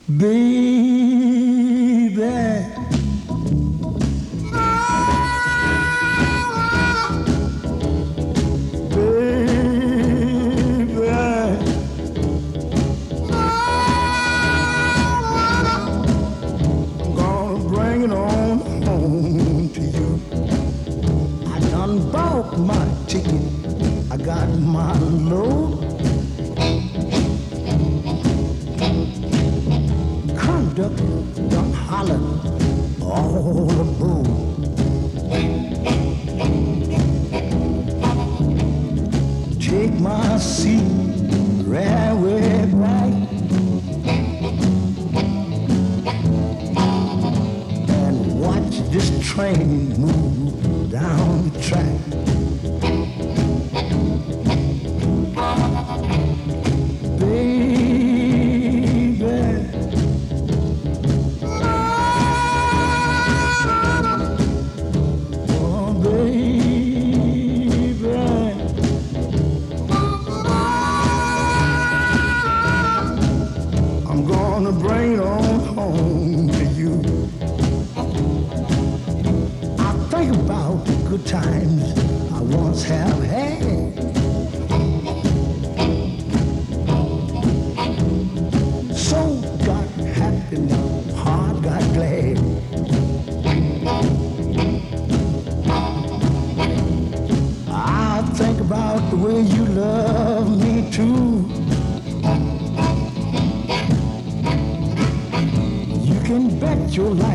baby. Bought my ticket, I got my load. Conductor done hollered all aboard. Take my seat, railway back, and watch this train move down the track. Bring it on home to you. I think about the good times I once have had. Soul got happy now, heart got glad. I think about the way you love me too. You can bet your life